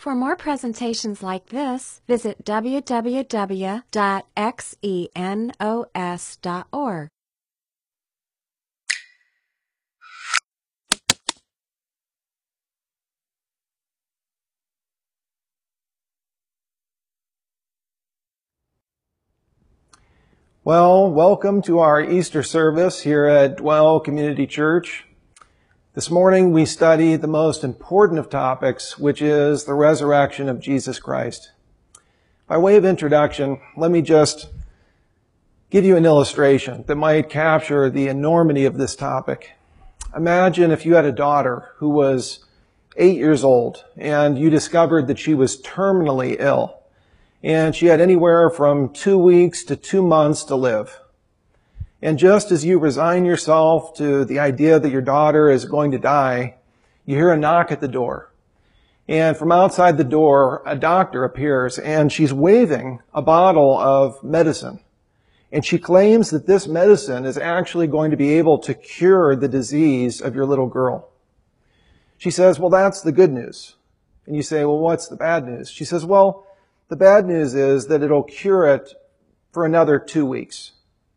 For more presentations like this, visit www.xenos.org. Well, welcome to our Easter service here at Dwell Community Church. This morning we study the most important of topics, which is the resurrection of Jesus Christ. By way of introduction, let me just give you an illustration that might capture the enormity of this topic. Imagine if you had a daughter who was 8 years old and you discovered that she was terminally ill. And she had anywhere from 2 weeks to 2 months to live. And just as you resign yourself to the idea that your daughter is going to die, you hear a knock at the door. And from outside the door, a doctor appears, and she's waving a bottle of medicine. And she claims that this medicine is actually going to be able to cure the disease of your little girl. She says, well, that's the good news. And you say, well, what's the bad news? She says, well, the bad news is that it'll cure it for another 2 weeks.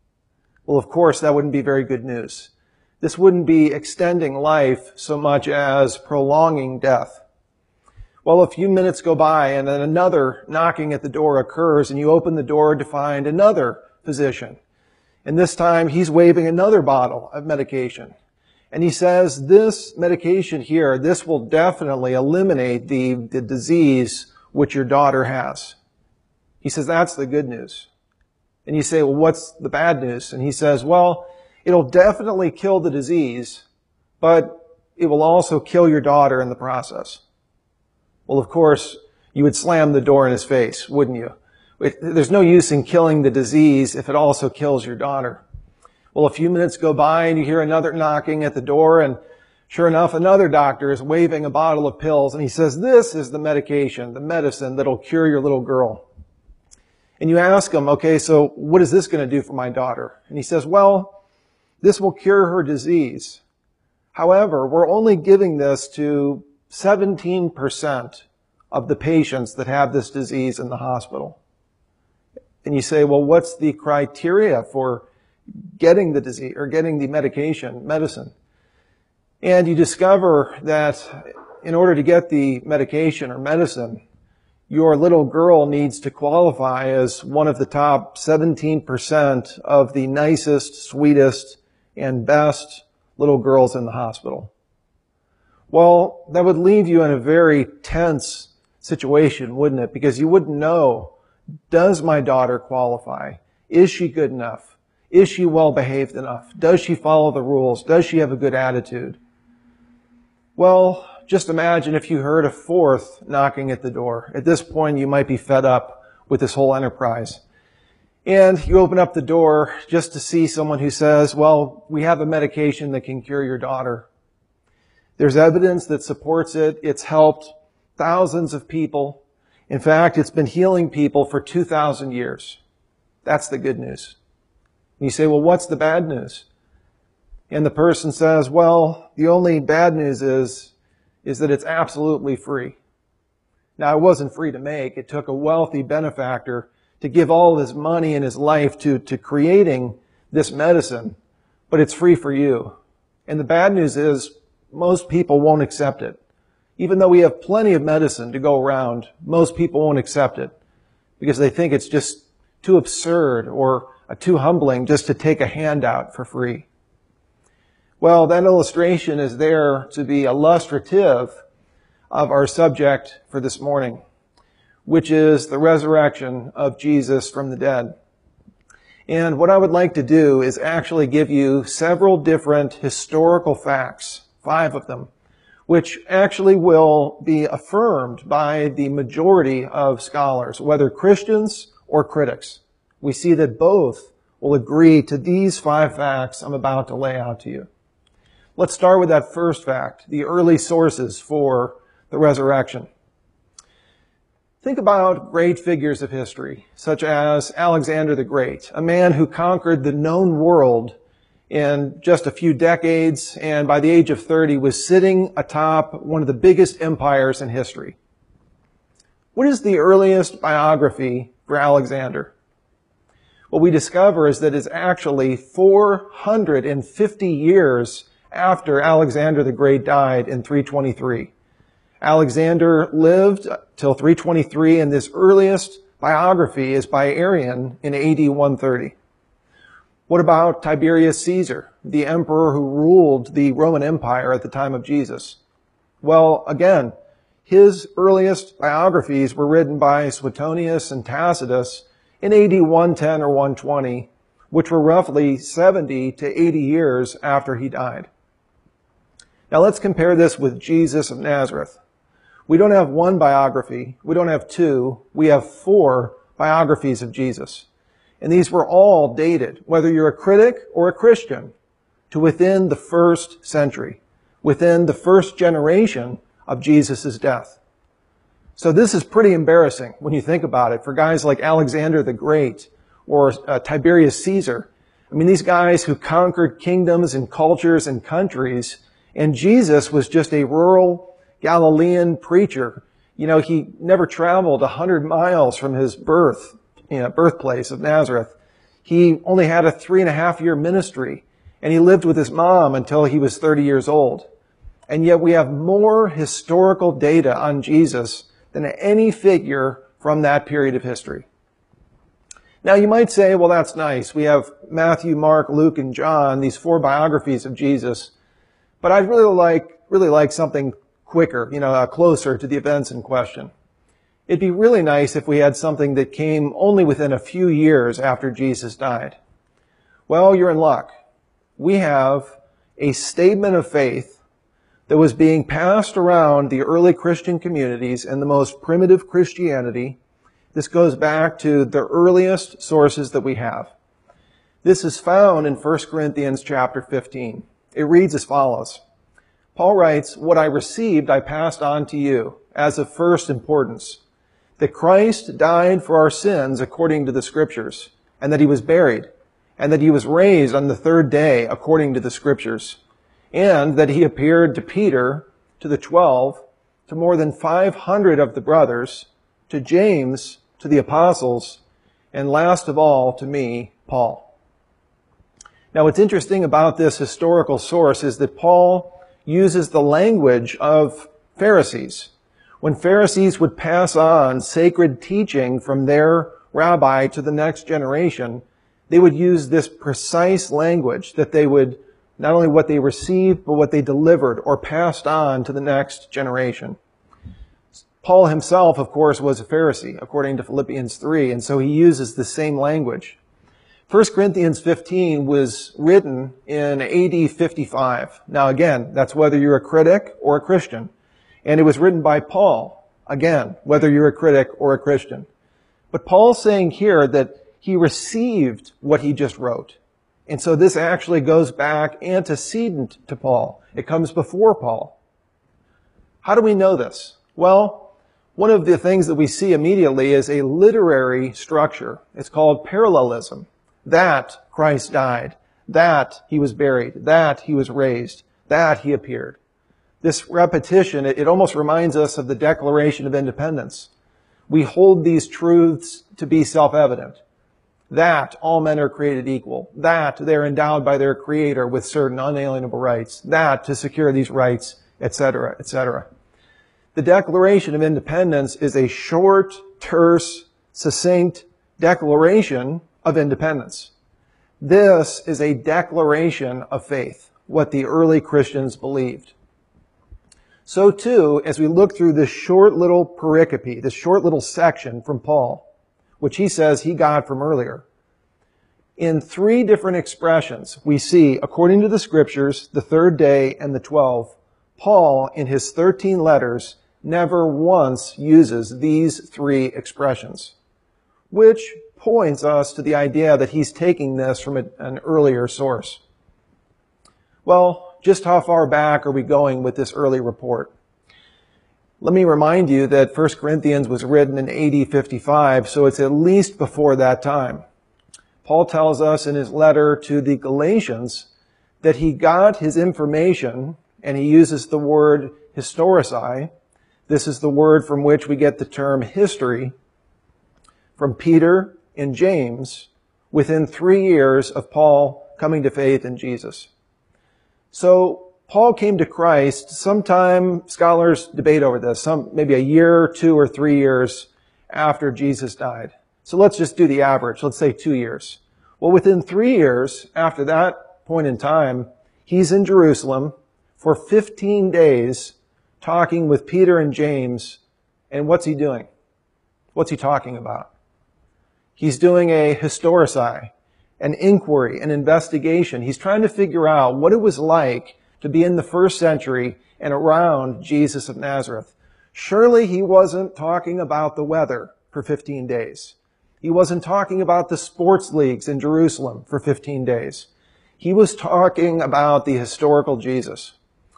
Well, of course, that wouldn't be very good news. This wouldn't be extending life so much as prolonging death. Well, a few minutes go by and then another knocking at the door occurs and you open the door to find another physician. And this time he's waving another bottle of medication. And he says, this medication here, this will definitely eliminate the disease which your daughter has. He says, that's the good news. And you say, well, what's the bad news? And he says, well, it'll definitely kill the disease, but it will also kill your daughter in the process. Well, of course, you would slam the door in his face, wouldn't you? There's no use in killing the disease if it also kills your daughter. Well, a few minutes go by and you hear another knocking at the door, and sure enough, another doctor is waving a bottle of pills, and he says, this is the medication, the medicine that'll cure your little girl. And you ask him, okay, so what is this going to do for my daughter? And he says, well, this will cure her disease. However, we're only giving this to 17% of the patients that have this disease in the hospital. And you say, well, what's the criteria for getting the disease or getting the medicine? And you discover that in order to get the medication or medicine, your little girl needs to qualify as one of the top 17% of the nicest, sweetest, and best little girls in the hospital. Well, that would leave you in a very tense situation, wouldn't it? Because you wouldn't know, does my daughter qualify? Is she good enough? Is she well behaved enough? Does she follow the rules? Does she have a good attitude? Well, just imagine if you heard a fourth knocking at the door. At this point, you might be fed up with this whole enterprise. And you open up the door just to see someone who says, well, we have a medication that can cure your daughter. There's evidence that supports it. It's helped thousands of people. In fact, it's been healing people for 2,000 years. That's the good news. And you say, well, what's the bad news? And the person says, well, the only bad news is that it's absolutely free. Now, it wasn't free to make. It took a wealthy benefactor to give all of his money and his life to creating this medicine, but it's free for you. And the bad news is most people won't accept it. Even though we have plenty of medicine to go around, most people won't accept it because they think it's just too absurd or too humbling just to take a handout for free. Well, that illustration is there to be illustrative of our subject for this morning, which is the resurrection of Jesus from the dead. And what I would like to do is actually give you several different historical facts, 5 of them, which actually will be affirmed by the majority of scholars, whether Christians or critics. We see that both will agree to these 5 facts I'm about to lay out to you. Let's start with that first fact, the early sources for the resurrection. Think about great figures of history, such as Alexander the Great, a man who conquered the known world in just a few decades, and by the age of 30 was sitting atop one of the biggest empires in history. What is the earliest biography for Alexander? What we discover is that it's actually 450 years after Alexander the Great died in 323. Alexander lived till 323, and this earliest biography is by Arrian in AD 130. What about Tiberius Caesar, the emperor who ruled the Roman Empire at the time of Jesus? Well, again, his earliest biographies were written by Suetonius and Tacitus in AD 110 or 120, which were roughly 70 to 80 years after he died. Now let's compare this with Jesus of Nazareth. We don't have one biography, we don't have two, we have 4 biographies of Jesus. And these were all dated, whether you're a critic or a Christian, to within the 1st century, within the 1st generation of Jesus' death. So this is pretty embarrassing when you think about it for guys like Alexander the Great or Tiberius Caesar. I mean, these guys who conquered kingdoms and cultures and countries, and Jesus was just a rural Galilean preacher. You know, he never traveled 100 miles from his birthplace of Nazareth. He only had a 3.5-year ministry, and he lived with his mom until he was 30 years old. And yet we have more historical data on Jesus than any figure from that period of history. Now you might say, well, that's nice. We have Matthew, Mark, Luke, and John, these 4 biographies of Jesus. But I'd really like something quicker, closer to the events in question. It'd be really nice if we had something that came only within a few years after Jesus died. Well, you're in luck. We have a statement of faith that was being passed around the early Christian communities and the most primitive Christianity. This goes back to the earliest sources that we have. This is found in 1 Corinthians chapter 15. It reads as follows. Paul writes, "What I received I passed on to you as of first importance, that Christ died for our sins according to the Scriptures, and that he was buried, and that he was raised on the 3rd day according to the Scriptures, and that he appeared to Peter, to the 12, to more than 500 of the brothers, to James, to the apostles, and last of all to me, Paul." Now what's interesting about this historical source is that Paul uses the language of Pharisees. When Pharisees would pass on sacred teaching from their rabbi to the next generation, they would use this precise language that they would, not only what they received, but what they delivered or passed on to the next generation. Paul himself, of course, was a Pharisee, according to Philippians 3, and so he uses the same language. 1 Corinthians 15 was written in AD 55. Now again, that's whether you're a critic or a Christian. And it was written by Paul, again, whether you're a critic or a Christian. But Paul's saying here that he received what he just wrote. And so this actually goes back antecedent to Paul. It comes before Paul. How do we know this? Well, one of the things that we see immediately is a literary structure. It's called parallelism. That Christ died, that he was buried, that he was raised, that he appeared. This repetition, it almost reminds us of the Declaration of Independence. We hold these truths to be self-evident. That all men are created equal. That they're endowed by their Creator with certain unalienable rights. That to secure these rights, etc., etc. The Declaration of Independence is a short, terse, succinct declaration of independence. This is a declaration of faith, what the early Christians believed. So too, as we look through this short little pericope, this short little section from Paul, which he says he got from earlier, in 3 different expressions, we see, according to the Scriptures, the 3rd day and the 12, Paul, in his 13 letters, never once uses these 3 expressions, which points us to the idea that he's taking this from an earlier source. Well, just how far back are we going with this early report? Let me remind you that 1 Corinthians was written in AD 55, so it's at least before that time. Paul tells us in his letter to the Galatians that he got his information, and he uses the word historicized, This is the word from which we get the term history from Peter and James within 3 years of Paul coming to faith in Jesus. So Paul came to Christ sometime, scholars debate over this, maybe a year, 2 or 3 years after Jesus died. So let's just do the average. Let's say 2 years. Well, within 3 years after that point in time, he's in Jerusalem for 15 days talking with Peter and James. And what's he doing? What's he talking about? He's doing a historici, an inquiry, an investigation. He's trying to figure out what it was like to be in the first century and around Jesus of Nazareth. Surely he wasn't talking about the weather for 15 days. He wasn't talking about the sports leagues in Jerusalem for 15 days. He was talking about the historical Jesus.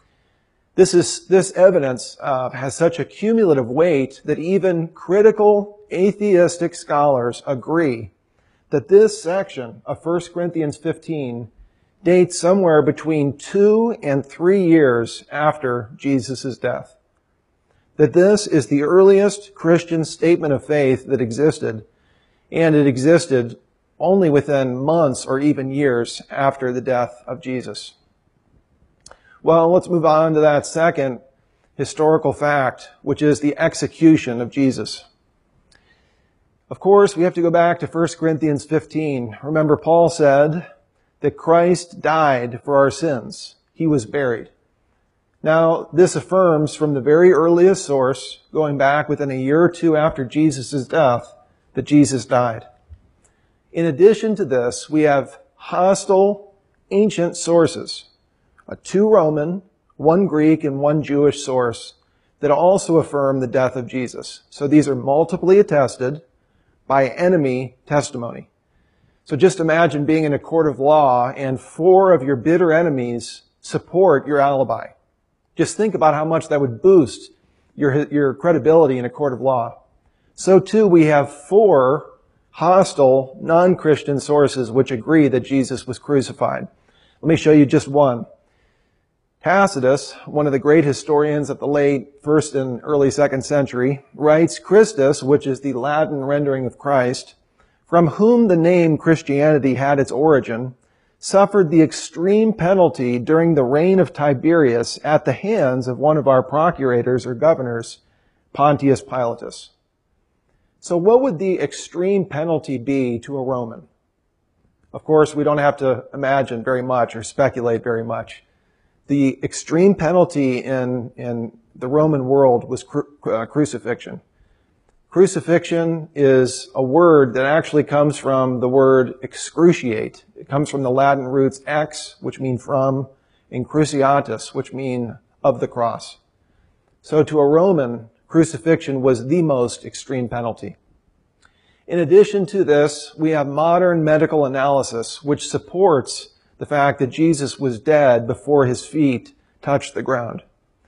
This evidence has such a cumulative weight that even critical atheistic scholars agree that this section of 1 Corinthians 15 dates somewhere between 2 and 3 years after Jesus' death. That this is the earliest Christian statement of faith that existed, and it existed only within months or even years after the death of Jesus. Well, let's move on to that second historical fact, which is the execution of Jesus. Of course, we have to go back to 1 Corinthians 15. Remember, Paul said that Christ died for our sins. He was buried. Now, this affirms from the very earliest source, going back within a year or two after Jesus' death, that Jesus died. In addition to this, we have hostile, ancient sources, 2 Roman, 1 Greek, and 1 Jewish source that also affirm the death of Jesus. So these are multiply attested by enemy testimony. So just imagine being in a court of law and 4 of your bitter enemies support your alibi. Just think about how much that would boost your credibility in a court of law. So too, we have 4 hostile, non-Christian sources which agree that Jesus was crucified. Let me show you just one. Tacitus, one of the great historians of the late 1st and early 2nd century, writes, Christus, which is the Latin rendering of Christ, from whom the name Christianity had its origin, suffered the extreme penalty during the reign of Tiberius at the hands of one of our procurators or governors, Pontius Pilatus. So what would the extreme penalty be to a Roman? Of course, we don't have to imagine very much or speculate very much. The extreme penalty in the Roman world was crucifixion. Crucifixion is a word that actually comes from the word excruciate. It comes from the Latin roots ex, which mean from, and cruciatus, which mean of the cross. So to a Roman, crucifixion was the most extreme penalty. In addition to this, we have modern medical analysis, which supports the fact that Jesus was dead before his feet touched the ground.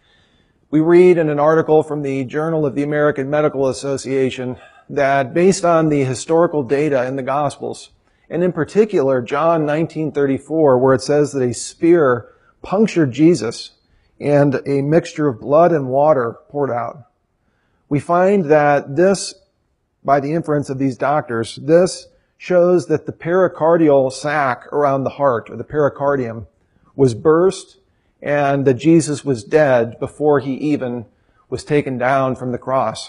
We read in an article from the Journal of the American Medical Association that based on the historical data in the Gospels, and in particular John 19:34, where it says that a spear punctured Jesus and a mixture of blood and water poured out, we find that this, by the inference of these doctors, this shows that the pericardial sac around the heart, or the pericardium, was burst and that Jesus was dead before he even was taken down from the cross.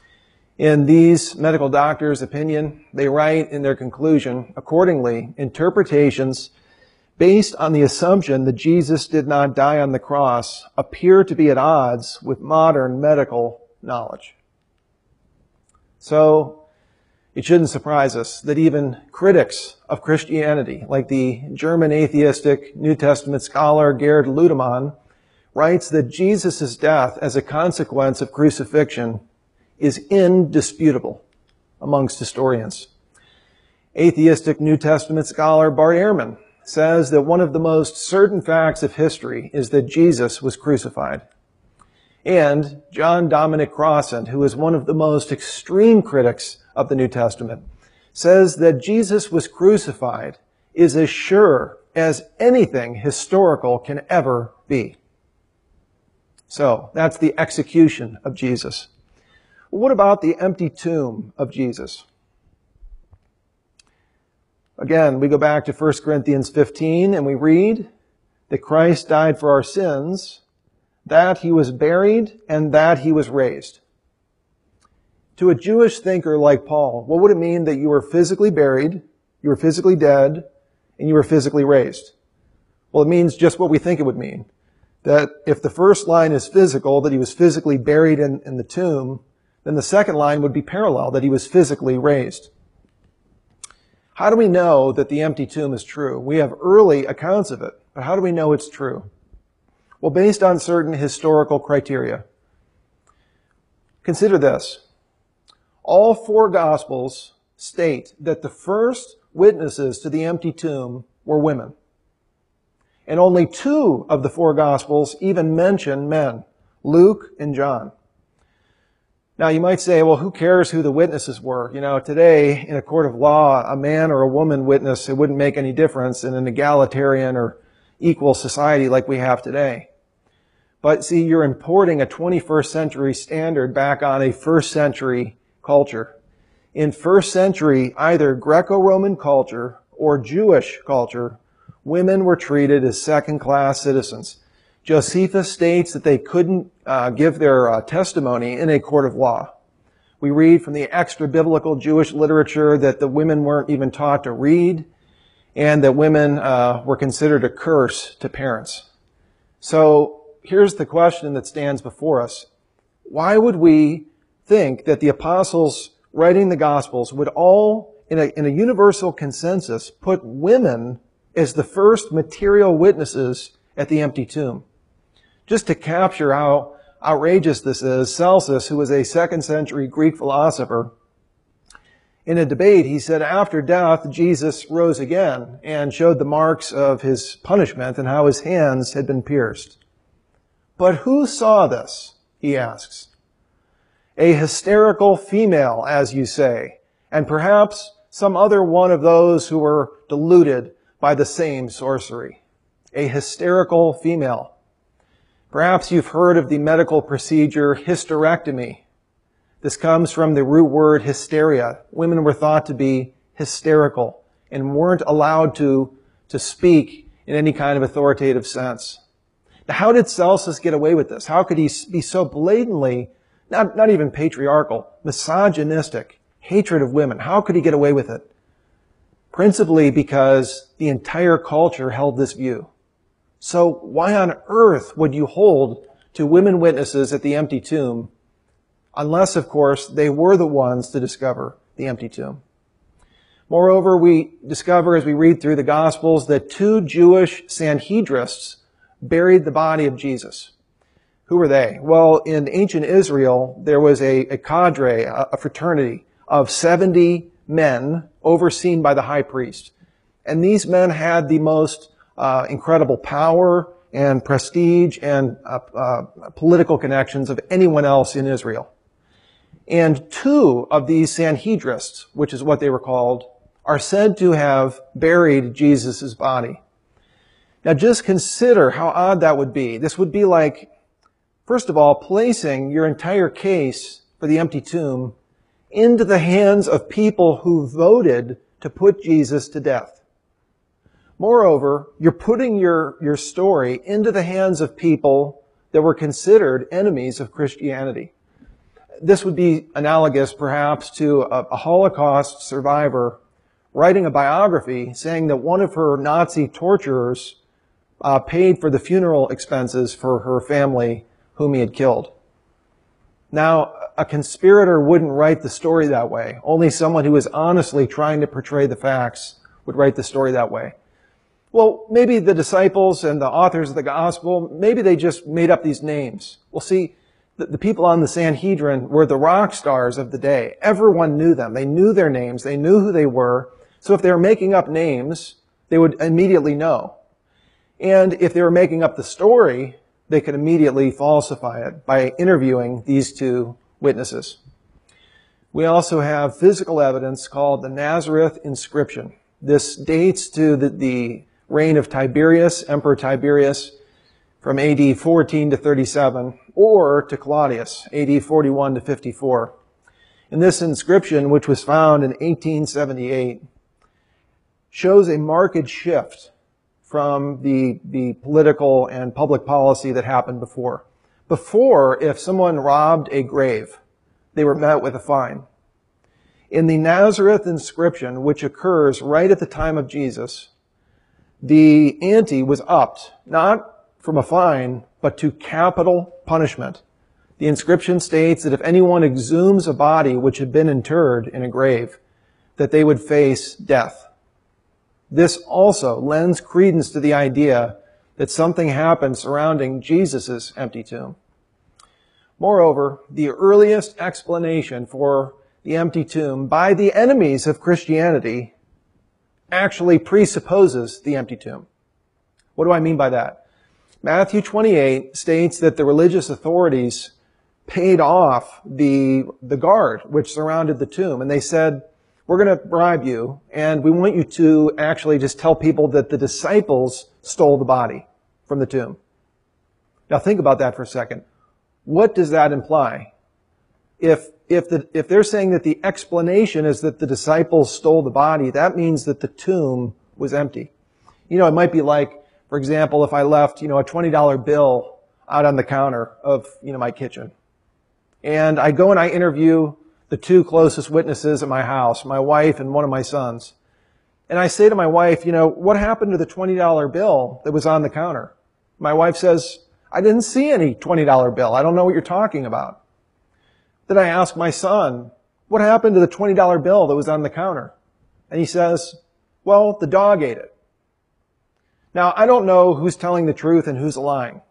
In these medical doctors' opinion, they write in their conclusion, accordingly, interpretations based on the assumption that Jesus did not die on the cross appear to be at odds with modern medical knowledge. So, it shouldn't surprise us that even critics of Christianity, like the German atheistic New Testament scholar Gerd Ludemann, writes that Jesus' death as a consequence of crucifixion is indisputable amongst historians. Atheistic New Testament scholar Bart Ehrman says that one of the most certain facts of history is that Jesus was crucified. And John Dominic Crossan, who is one of the most extreme critics of the New Testament, says that Jesus was crucified is as sure as anything historical can ever be. So that's the execution of Jesus. Well, what about the empty tomb of Jesus? Again, we go back to 1 Corinthians 15 and we read that Christ died for our sins, that he was buried, and that he was raised. To a Jewish thinker like Paul, what would it mean that you were physically buried, you were physically dead, and you were physically raised? Well, it means just what we think it would mean. That if the first line is physical, that he was physically buried in the tomb, then the second line would be parallel, that he was physically raised. How do we know that the empty tomb is true? We have early accounts of it, but how do we know it's true? Well, based on certain historical criteria. Consider this. All four Gospels state that the first witnesses to the empty tomb were women. And only two of the four Gospels even mention men, Luke and John. Now you might say, well, who cares who the witnesses were? You know, today in a court of law, a man or a woman witness, it wouldn't make any difference in an egalitarian or equal society like we have today. But see, you're importing a 21st century standard back on a first century culture. In first century, either Greco-Roman culture or Jewish culture, women were treated as second-class citizens. Josephus states that they couldn't give their testimony in a court of law. We read from the extra-biblical Jewish literature that the women weren't even taught to read, and that women were considered a curse to parents. So here's the question that stands before us. Why would we think that the apostles writing the Gospels would all, in a universal consensus, put women as the first material witnesses at the empty tomb? Just to capture how outrageous this is, Celsus, who was a second century Greek philosopher, in a debate, he said after death, Jesus rose again and showed the marks of his punishment and how his hands had been pierced. But who saw this? He asks. A hysterical female, as you say, and perhaps some other one of those who were deluded by the same sorcery. A hysterical female. Perhaps you've heard of the medical procedure hysterectomy. This comes from the root word hysteria. Women were thought to be hysterical and weren't allowed to speak in any kind of authoritative sense. Now, how did Celsus get away with this? How could he be so blatantly, not even patriarchal, misogynistic, hatred of women? How could he get away with it? Principally because the entire culture held this view. So why on earth would you hold to women witnesses at the empty tomb, unless, of course, they were the ones to discover the empty tomb? Moreover, we discover as we read through the Gospels that two Jewish Sanhedrists buried the body of Jesus. Who were they? Well, in ancient Israel, there was a cadre, a fraternity of 70 men overseen by the high priest. And these men had the most incredible power and prestige and political connections of anyone else in Israel. And two of these Sanhedrists, which is what they were called, are said to have buried Jesus' body. Now just consider how odd that would be. This would be like, first of all, placing your entire case for the empty tomb into the hands of people who voted to put Jesus to death. Moreover, you're putting your story into the hands of people that were considered enemies of Christianity. This would be analogous, perhaps, to a Holocaust survivor writing a biography saying that one of her Nazi torturers paid for the funeral expenses for her family whom he had killed. Now, a conspirator wouldn't write the story that way. Only someone who is honestly trying to portray the facts would write the story that way. Well, maybe the disciples and the authors of the gospel, maybe they just made up these names. Well, see, the people on the Sanhedrin were the rock stars of the day. Everyone knew them. They knew their names. They knew who they were. So if they were making up names, they would immediately know. And if they were making up the story, they could immediately falsify it by interviewing these two witnesses. We also have physical evidence called the Nazareth inscription. This dates to the reign of Tiberius, Emperor Tiberius. from AD 14 to 37, or to Claudius, AD 41 to 54. And this inscription, which was found in 1878, shows a marked shift from the political and public policy that happened before. Before, if someone robbed a grave, they were met with a fine. In the Nazareth inscription, which occurs right at the time of Jesus, the ante was upped, not from a fine, but to capital punishment. The inscription states that if anyone exhumes a body which had been interred in a grave, that they would face death. This also lends credence to the idea that something happened surrounding Jesus' empty tomb. Moreover, the earliest explanation for the empty tomb by the enemies of Christianity actually presupposes the empty tomb. What do I mean by that? Matthew 28 states that the religious authorities paid off the guard which surrounded the tomb, and they said, we're going to bribe you, and we want you to actually just tell people that the disciples stole the body from the tomb. Now think about that for a second. What does that imply? If they're saying that the explanation is that the disciples stole the body, that means that the tomb was empty. You know, it might be like, for example, if I left, a $20 bill out on the counter of, my kitchen. And I go and I interview the two closest witnesses at my house, my wife and one of my sons. And I say to my wife, what happened to the $20 bill that was on the counter? My wife says, I didn't see any $20 bill. I don't know what you're talking about. Then I ask my son, what happened to the $20 bill that was on the counter? And he says, well, the dog ate it. Now, I don't know who's telling the truth and who's lying.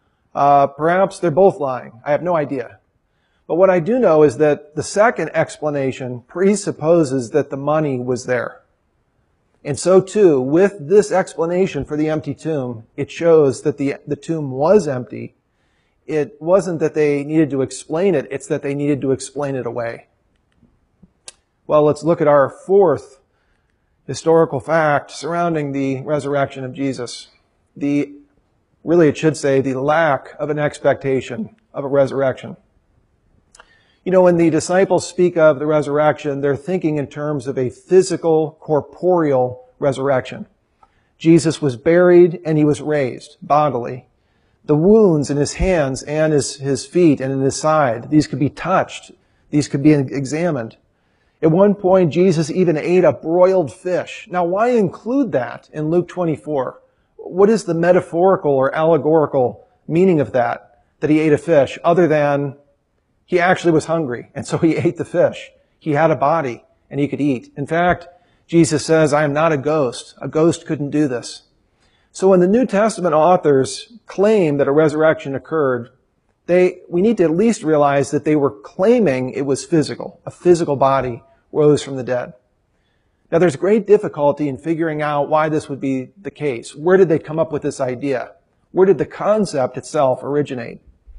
Perhaps they're both lying. I have no idea. But what I do know is that the second explanation presupposes that the money was there. And so too, with this explanation for the empty tomb, it shows that the tomb was empty. It wasn't that they needed to explain it, it's that they needed to explain it away. Well, let's look at our fourth historical fact surrounding the resurrection of Jesus. It should say the lack of an expectation of a resurrection. When the disciples speak of the resurrection, they're thinking in terms of a physical, corporeal resurrection. Jesus was buried and he was raised bodily. The wounds in his hands and his feet and in his side, these could be touched. These could be examined. At one point, Jesus even ate a broiled fish. Now, why include that in Luke 24? What is the metaphorical or allegorical meaning of that he ate a fish, other than he actually was hungry, and so he ate the fish. He had a body, and he could eat. In fact, Jesus says, I am not a ghost. A ghost couldn't do this. So when the New Testament authors claim that a resurrection occurred, we need to at least realize that they were claiming it was physical. A physical body rose from the dead. Now, there's great difficulty in figuring out why this would be the case. Where did they come up with this idea? Where did the concept itself originate?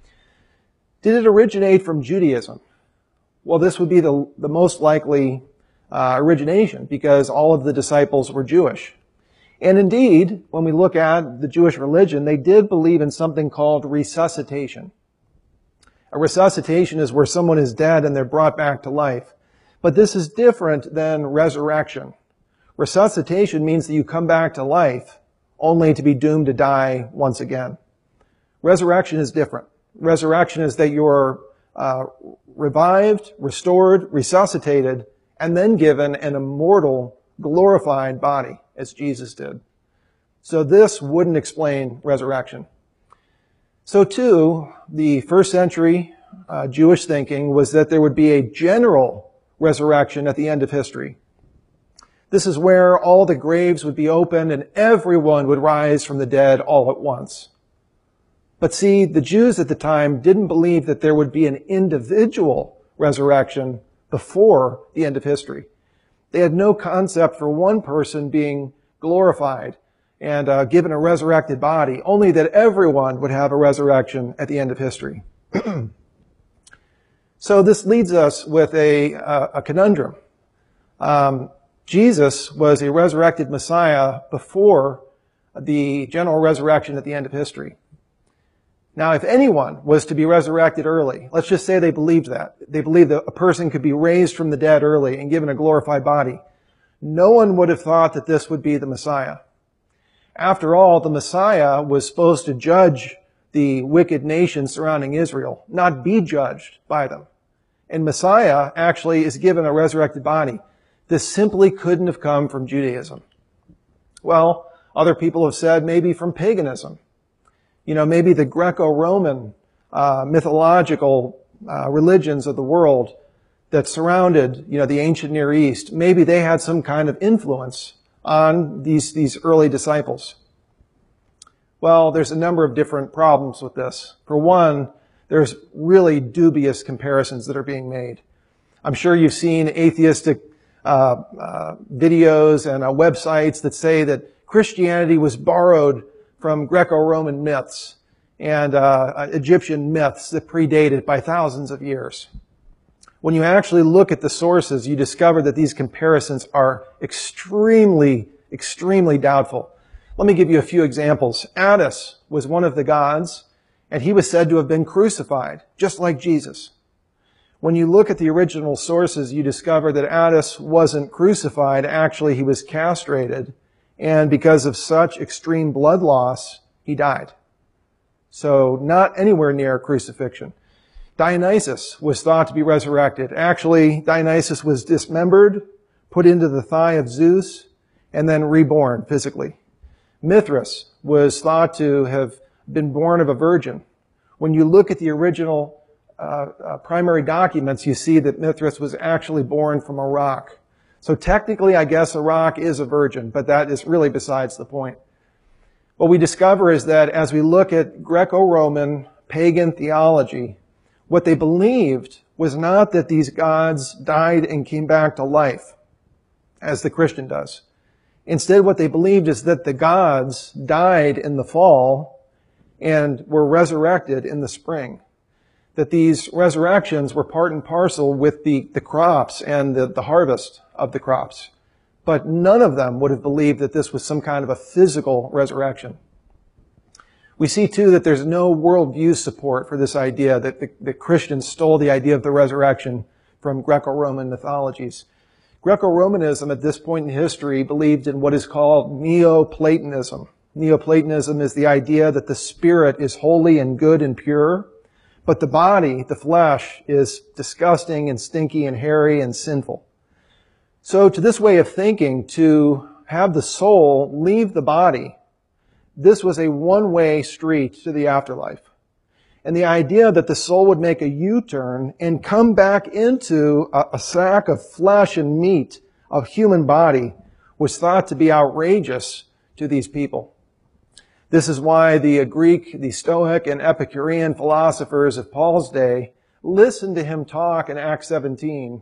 Did it originate from Judaism? Well, this would be the most likely origination, because all of the disciples were Jewish. And indeed, when we look at the Jewish religion, they did believe in something called resuscitation. A resuscitation is where someone is dead and they're brought back to life. But this is different than resurrection. Resuscitation means that you come back to life only to be doomed to die once again. Resurrection is different. Resurrection is that you're revived, restored, resuscitated, and then given an immortal, glorified body, as Jesus did. So this wouldn't explain resurrection. So too, the first century Jewish thinking was that there would be a general resurrection at the end of history. This is where all the graves would be opened and everyone would rise from the dead all at once. But see, the Jews at the time didn't believe that there would be an individual resurrection before the end of history. They had no concept for one person being glorified and given a resurrected body, only that everyone would have a resurrection at the end of history. So this leads us with a conundrum. Jesus was a resurrected Messiah before the general resurrection at the end of history. Now, if anyone was to be resurrected early, let's just say they believed that. They believed that a person could be raised from the dead early and given a glorified body. No one would have thought that this would be the Messiah. After all, the Messiah was supposed to judge the wicked nation surrounding Israel, not be judged by them. And Messiah actually is given a resurrected body. This simply couldn't have come from Judaism. Well, other people have said maybe from paganism. Maybe the Greco-Roman mythological religions of the world that surrounded, the ancient Near East, maybe they had some kind of influence on these early disciples. Well, there's a number of different problems with this. For one, there's really dubious comparisons that are being made. I'm sure you've seen atheistic videos and websites that say that Christianity was borrowed from Greco-Roman myths and Egyptian myths that predated by thousands of years. When you actually look at the sources, you discover that these comparisons are extremely, extremely doubtful. Let me give you a few examples. Attis was one of the gods, and he was said to have been crucified, just like Jesus. When you look at the original sources, you discover that Attis wasn't crucified. Actually, he was castrated, and because of such extreme blood loss, he died. So not anywhere near crucifixion. Dionysus was thought to be resurrected. Actually, Dionysus was dismembered, put into the thigh of Zeus, and then reborn physically. Mithras was thought to have been born of a virgin. When you look at the original primary documents, you see that Mithras was actually born from a rock. So technically, I guess a rock is a virgin, but that is really besides the point. What we discover is that as we look at Greco-Roman pagan theology, what they believed was not that these gods died and came back to life, as the Christian does. Instead, what they believed is that the gods died in the fall and were resurrected in the spring. That these resurrections were part and parcel with the crops and the harvest of the crops. But none of them would have believed that this was some kind of a physical resurrection. We see, too, that there's no worldview support for this idea that the Christians stole the idea of the resurrection from Greco-Roman mythologies. Greco-Romanism at this point in history believed in what is called Neoplatonism. Neoplatonism is the idea that the spirit is holy and good and pure, but the body, the flesh, is disgusting and stinky and hairy and sinful. So to this way of thinking, to have the soul leave the body, this was a one-way street to the afterlife. And the idea that the soul would make a U-turn and come back into a sack of flesh and meat of human body was thought to be outrageous to these people. This is why the Greek, the Stoic, and Epicurean philosophers of Paul's day listened to him talk in Acts 17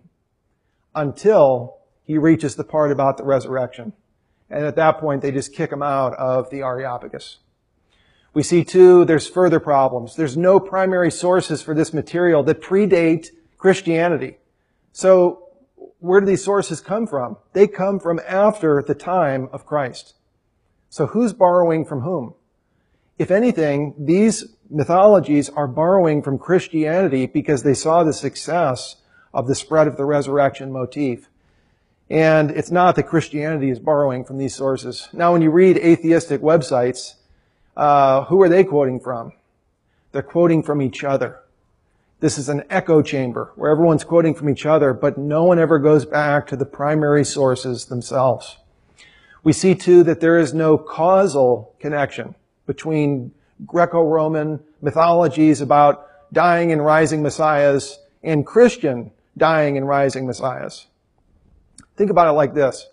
until he reaches the part about the resurrection. And at that point, they just kick him out of the Areopagus. We see, too, there's further problems. There's no primary sources for this material that predate Christianity. So where do these sources come from? They come from after the time of Christ. So who's borrowing from whom? If anything, these mythologies are borrowing from Christianity because they saw the success of the spread of the resurrection motif. And it's not that Christianity is borrowing from these sources. Now, when you read atheistic websites, who are they quoting from? They're quoting from each other. This is an echo chamber where everyone's quoting from each other, but no one ever goes back to the primary sources themselves. We see, too, that there is no causal connection between Greco-Roman mythologies about dying and rising messiahs and Christian dying and rising messiahs. Think about it like this.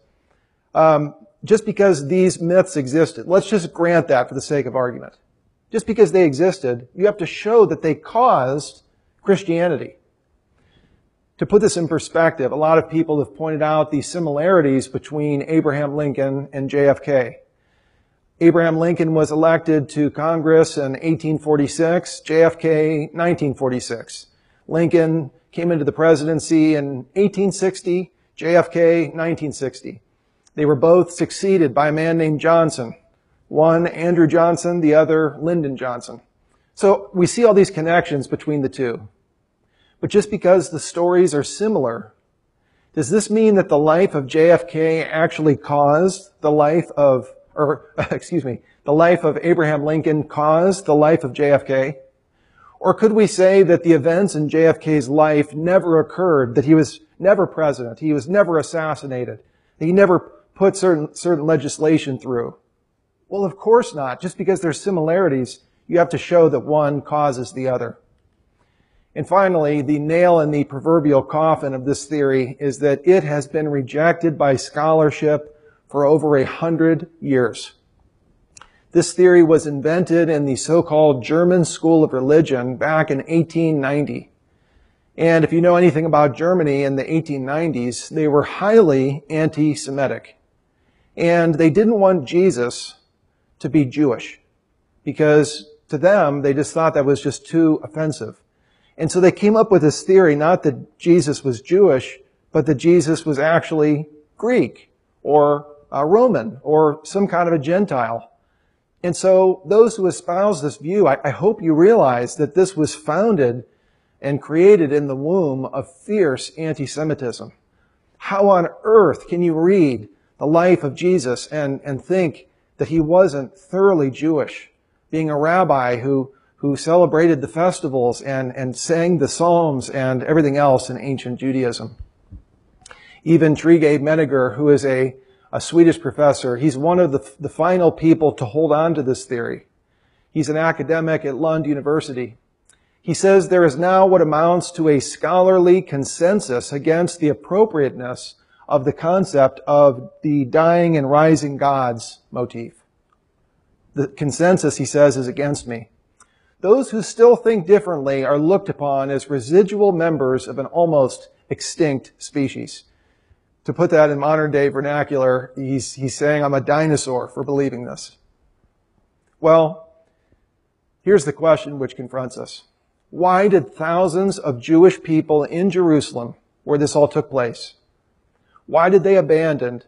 Just because these myths existed, let's just grant that for the sake of argument. Just because they existed, you have to show that they caused Christianity. To put this in perspective, a lot of people have pointed out the similarities between Abraham Lincoln and JFK. Abraham Lincoln was elected to Congress in 1846, JFK 1946. Lincoln came into the presidency in 1860, JFK 1960. They were both succeeded by a man named Johnson. One, Andrew Johnson, the other, Lyndon Johnson. So we see all these connections between the two. But just because the stories are similar, does this mean that the life of JFK actually caused the life of, the life of Abraham Lincoln caused the life of JFK? Or could we say that the events in JFK's life never occurred, that he was never president, he was never assassinated, he never put certain legislation through? Well, of course not. Just because there's similarities, you have to show that one causes the other. And finally, the nail in the proverbial coffin of this theory is that it has been rejected by scholarship for over 100 years. This theory was invented in the so-called German School of Religion back in 1890. And if you know anything about Germany in the 1890s, they were highly anti-Semitic. And they didn't want Jesus to be Jewish, because to them, they just thought that was just too offensive. And so they came up with this theory, not that Jesus was Jewish, but that Jesus was actually Greek or Roman or some kind of a Gentile. And so those who espouse this view, I hope you realize that this was founded and created in the womb of fierce anti-Semitism. How on earth can you read the life of Jesus and think that he wasn't thoroughly Jewish, being a rabbi who celebrated the festivals and sang the Psalms and everything else in ancient Judaism? Even Tryggve Menager, who is a Swedish professor, he's one of the final people to hold on to this theory. He's an academic at Lund University. He says there is now what amounts to a scholarly consensus against the appropriateness of the concept of the dying and rising gods motif. The consensus, he says, is against me. Those who still think differently are looked upon as residual members of an almost extinct species. To put that in modern day vernacular, he's saying I'm a dinosaur for believing this. Well, here's the question which confronts us. Why did thousands of Jewish people in Jerusalem, where this all took place, why did they abandon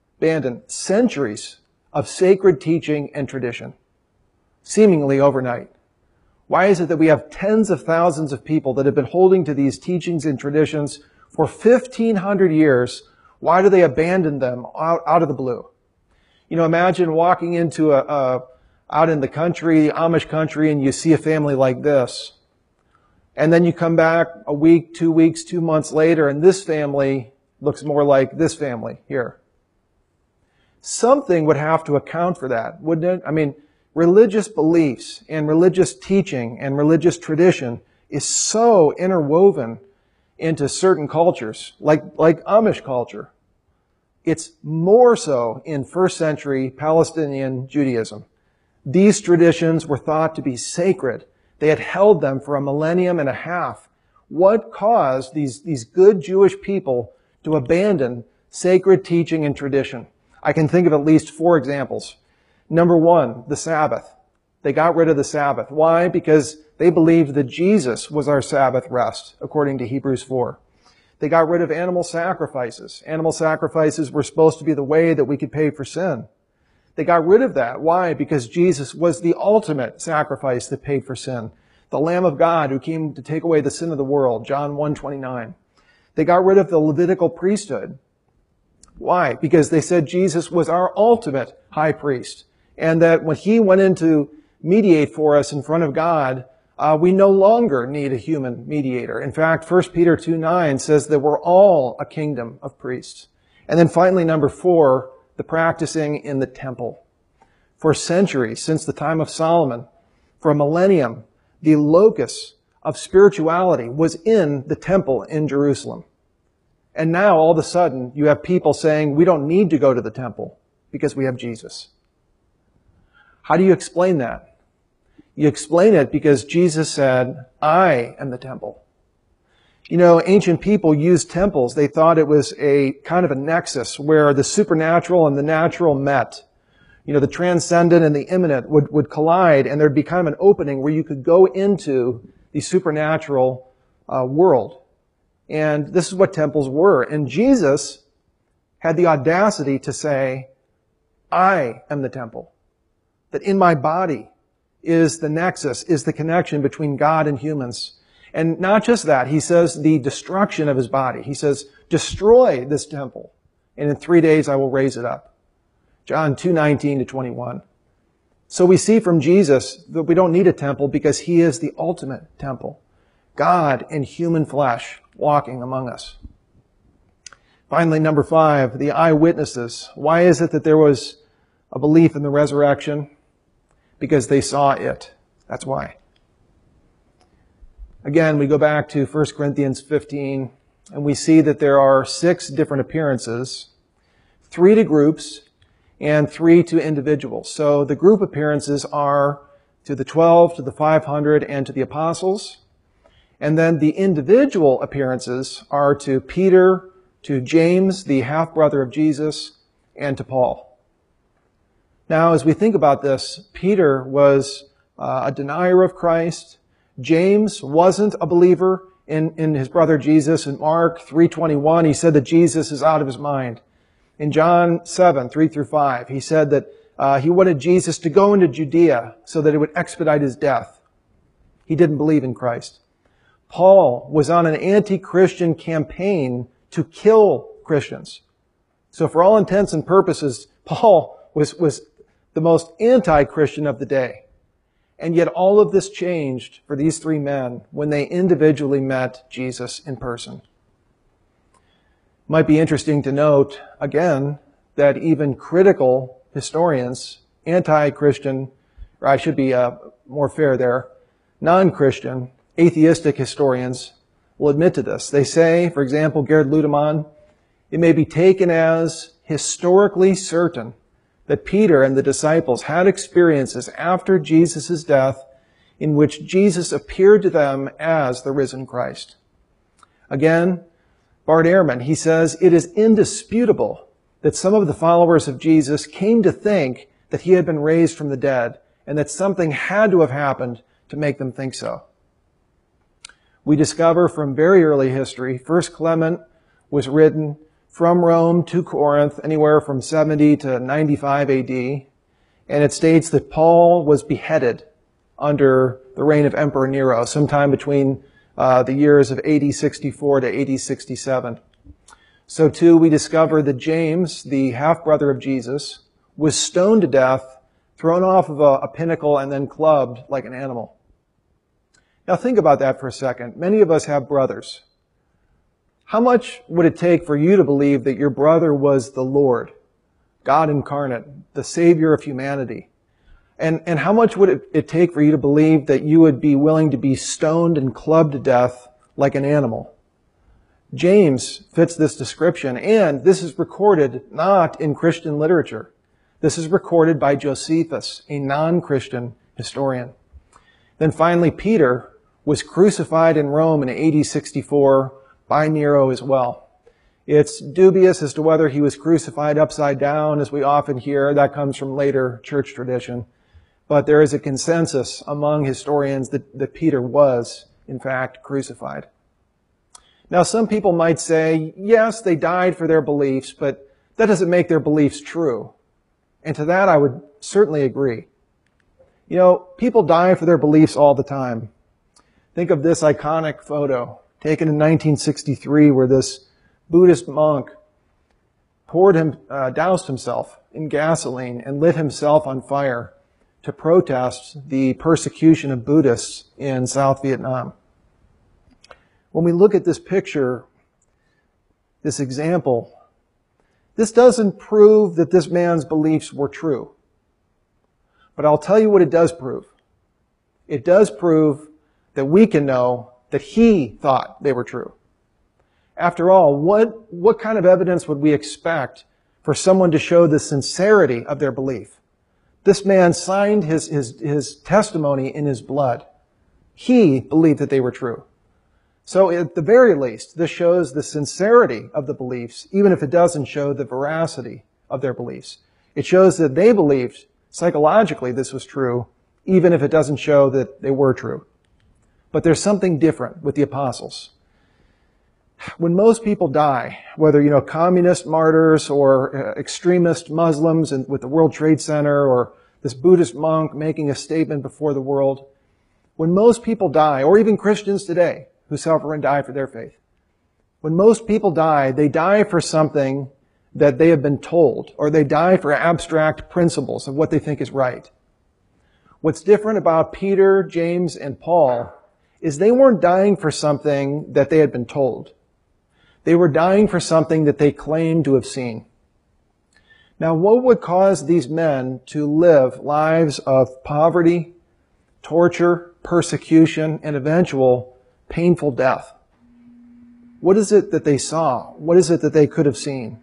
centuries of sacred teaching and tradition, seemingly overnight? Why is it that we have tens of thousands of people that have been holding to these teachings and traditions for 1,500 years? Why do they abandon them out of the blue? You know, imagine walking into out in the country, the Amish country, and you see a family like this. And then you come back a week, 2 weeks, 2 months later, and this family looks more like this family here. Something would have to account for that, wouldn't it? I mean, religious beliefs and religious teaching and religious tradition is so interwoven into certain cultures, like Amish culture. It's more so in first century Palestinian Judaism. These traditions were thought to be sacred. They had held them for a millennium and a half. What caused these good Jewish people to abandon sacred teaching and tradition? I can think of at least 4 examples. Number 1, the Sabbath. They got rid of the Sabbath. Why? Because they believed that Jesus was our Sabbath rest, according to Hebrews 4. They got rid of animal sacrifices. Animal sacrifices were supposed to be the way that we could pay for sin. They got rid of that. Why? Because Jesus was the ultimate sacrifice that paid for sin. The Lamb of God who came to take away the sin of the world, John 1:29. They got rid of the Levitical priesthood. Why? Because they said Jesus was our ultimate high priest, and that when he went in to mediate for us in front of God, we no longer need a human mediator. In fact, 1 Peter 2:9 says that we're all a kingdom of priests. And then finally, number 4, the practicing in the temple. For centuries, since the time of Solomon, for a millennium, the locus of spirituality was in the temple in Jerusalem. And now, all of a sudden, you have people saying, we don't need to go to the temple because we have Jesus. How do you explain that? You explain it because Jesus said, I am the temple. You know, ancient people used temples. They thought it was a kind of a nexus where the supernatural and the natural met. You know, the transcendent and the immanent would collide, and there'd be kind of an opening where you could go into the supernatural world. And this is what temples were. And Jesus had the audacity to say, I am the temple. That in my body, is the nexus, is the connection between God and humans. And not just that, he says the destruction of his body. He says, destroy this temple, and in 3 days I will raise it up. John 2:19-21. So we see from Jesus that we don't need a temple because he is the ultimate temple. God in human flesh walking among us. Finally, number 5, the eyewitnesses. Why is it that there was a belief in the resurrection? Because they saw it. That's why. Again, we go back to 1 Corinthians 15, and we see that there are 6 different appearances, 3 to groups, and 3 to individuals. So the group appearances are to the 12, to the 500, and to the apostles. And then the individual appearances are to Peter, to James, the half-brother of Jesus, and to Paul. Now, as we think about this, Peter was a denier of Christ. James wasn't a believer in his brother Jesus. In Mark 3:21, he said that Jesus is out of his mind. In John 7:3-5, he said that he wanted Jesus to go into Judea so that it would expedite his death. He didn't believe in Christ. Paul was on an anti-Christian campaign to kill Christians. So for all intents and purposes, Paul was the most anti-Christian of the day. And yet all of this changed for these 3 men when they individually met Jesus in person. Might be interesting to note, again, that even critical historians, anti-Christian, or I should be more fair there, non-Christian, atheistic historians will admit to this. They say, for example, Gerhard Ludemann, it may be taken as historically certain that Peter and the disciples had experiences after Jesus' death in which Jesus appeared to them as the risen Christ. Again, Bart Ehrman, he says, it is indisputable that some of the followers of Jesus came to think that he had been raised from the dead and that something had to have happened to make them think so. We discover from very early history, First Clement was written from Rome to Corinth, anywhere from 70 to 95 AD, and it states that Paul was beheaded under the reign of Emperor Nero, sometime between the years of AD 64 to AD 67. So too, we discover that James, the half-brother of Jesus, was stoned to death, thrown off of a pinnacle, and then clubbed like an animal. Now think about that for a second. Many of us have brothers. How much would it take for you to believe that your brother was the Lord, God incarnate, the Savior of humanity? And how much would it take for you to believe that you would be willing to be stoned and clubbed to death like an animal? James fits this description, and this is recorded not in Christian literature. This is recorded by Josephus, a non-Christian historian. Then finally, Peter was crucified in Rome in AD 64 by Nero as well. It's dubious as to whether he was crucified upside down, as we often hear. That comes from later church tradition. But there is a consensus among historians that Peter was, in fact, crucified. Now, some people might say, yes, they died for their beliefs, but that doesn't make their beliefs true. And to that, I would certainly agree. You know, people die for their beliefs all the time. Think of this iconic photo taken in 1963 where this Buddhist monk doused himself in gasoline and lit himself on fire to protest the persecution of Buddhists in South Vietnam. When we look at this picture, this example, this doesn't prove that this man's beliefs were true. But I'll tell you what it does prove. It does prove that we can know that he thought they were true. After all, what kind of evidence would we expect for someone to show the sincerity of their belief? This man signed his testimony in his blood. He believed that they were true. So at the very least, this shows the sincerity of the beliefs, even if it doesn't show the veracity of their beliefs. It shows that they believed psychologically this was true, even if it doesn't show that they were true. But there's something different with the apostles. When most people die, whether, communist martyrs or extremist Muslims with the World Trade Center or this Buddhist monk making a statement before the world. When most people die, or even Christians today who suffer and die for their faith, when most people die, they die for something that they have been told, or they die for abstract principles of what they think is right. What's different about Peter, James, and Paul is they weren't dying for something that they had been told. They were dying for something that they claimed to have seen. Now, what would cause these men to live lives of poverty, torture, persecution, and eventual painful death? What is it that they saw? What is it that they could have seen?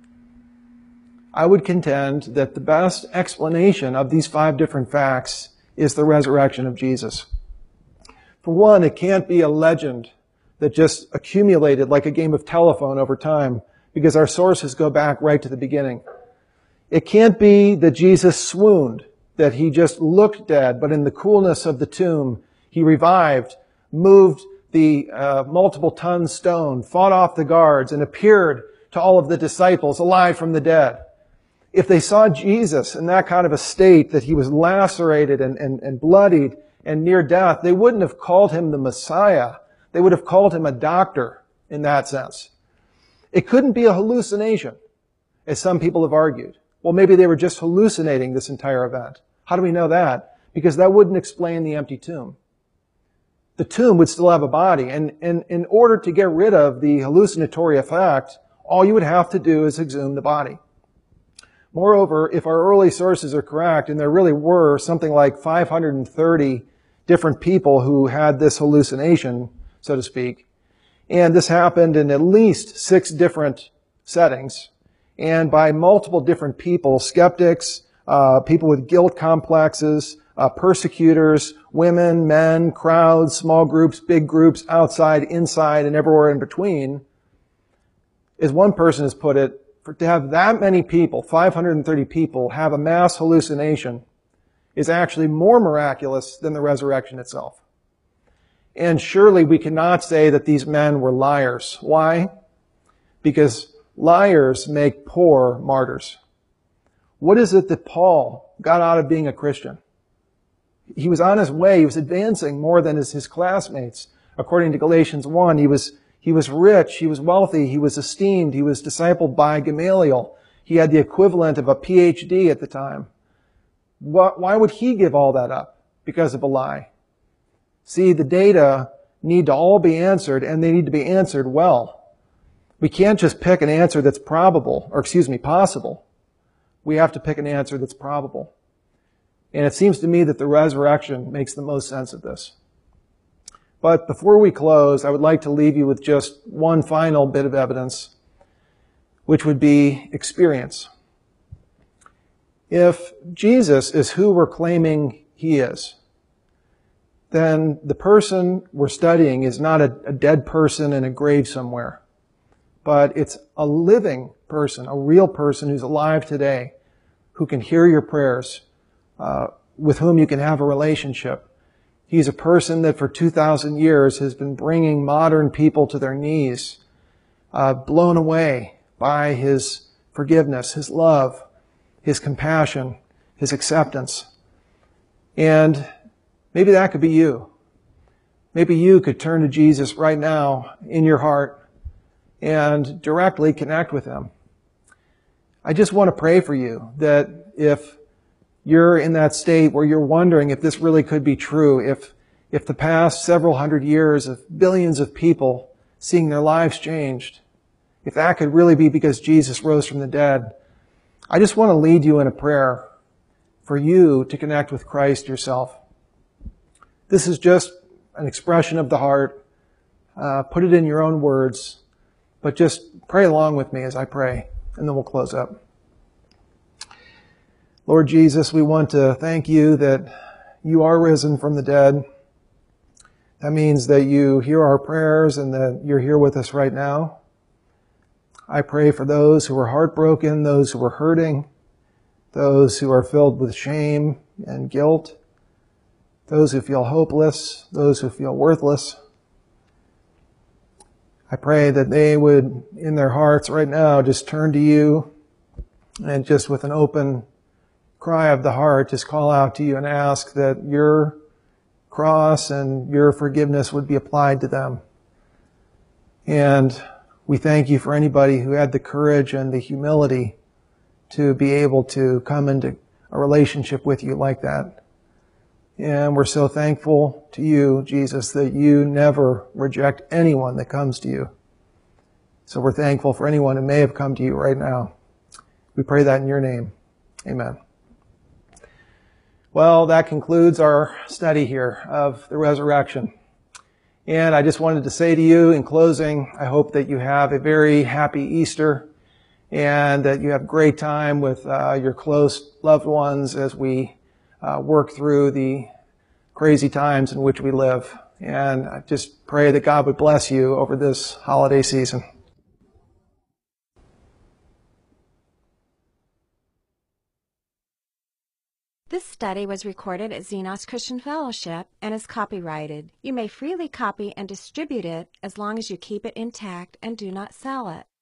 I would contend that the best explanation of these 5 different facts is the resurrection of Jesus. For one, it can't be a legend that just accumulated like a game of telephone over time, because our sources go back right to the beginning. It can't be that Jesus swooned, that he just looked dead, but in the coolness of the tomb, he revived, moved the multiple-ton stone, fought off the guards, and appeared to all of the disciples alive from the dead. If they saw Jesus in that kind of a state, that he was lacerated and bloodied and near death, they wouldn't have called him the Messiah. They would have called him a doctor in that sense. It couldn't be a hallucination, as some people have argued. Well, maybe they were just hallucinating this entire event. How do we know that? Because that wouldn't explain the empty tomb. The tomb would still have a body, and in order to get rid of the hallucinatory effect, all you would have to do is exhume the body. Moreover, if our early sources are correct, and there really were something like 530 different people who had this hallucination, so to speak, and this happened in at least 6 different settings, and by multiple different people, skeptics, people with guilt complexes, persecutors, women, men, crowds, small groups, big groups, outside, inside, and everywhere in between. As one person has put it, to have that many people, 530 people, have a mass hallucination is actually more miraculous than the resurrection itself. And surely we cannot say that these men were liars. Why? Because liars make poor martyrs. What is it that Paul got out of being a Christian? He was on his way. He was advancing more than his classmates. According to Galatians 1, he was rich, he was wealthy, he was esteemed, he was discipled by Gamaliel. He had the equivalent of a PhD at the time. Why would he give all that up? Because of a lie. See, the data need to all be answered, and they need to be answered well. We can't just pick an answer that's possible. We have to pick an answer that's probable. And it seems to me that the resurrection makes the most sense of this. But before we close, I would like to leave you with just one final bit of evidence, which would be experience. If Jesus is who we're claiming he is, then the person we're studying is not a dead person in a grave somewhere, but it's a living person, a real person who's alive today, who can hear your prayers, with whom you can have a relationship. He's a person that for 2,000 years has been bringing modern people to their knees, blown away by his forgiveness, his love, his compassion, his acceptance. And maybe that could be you. Maybe you could turn to Jesus right now in your heart and directly connect with him. I just want to pray for you that if you're in that state where you're wondering if this really could be true, if the past several hundred years of billions of people seeing their lives changed, if that could really be because Jesus rose from the dead, I just want to lead you in a prayer for you to connect with Christ yourself. This is just an expression of the heart. Put it in your own words, but just pray along with me as I pray, and then we'll close up. Lord Jesus, we want to thank you that you are risen from the dead. That means that you hear our prayers and that you're here with us right now. I pray for those who are heartbroken, those who are hurting, those who are filled with shame and guilt, those who feel hopeless, those who feel worthless. I pray that they would, in their hearts right now, just turn to you and just with an open, cry of the heart just call out to you and ask that your cross and your forgiveness would be applied to them. And we thank you for anybody who had the courage and the humility to be able to come into a relationship with you like that. And we're so thankful to you, Jesus, that you never reject anyone that comes to you. So we're thankful for anyone who may have come to you right now. We pray that in your name. Amen. Well, that concludes our study here of the resurrection. And I just wanted to say to you in closing, I hope that you have a very happy Easter and that you have a great time with your close loved ones as we work through the crazy times in which we live. And I just pray that God would bless you over this holiday season. This study was recorded at Xenos Christian Fellowship and is copyrighted. You may freely copy and distribute it as long as you keep it intact and do not sell it.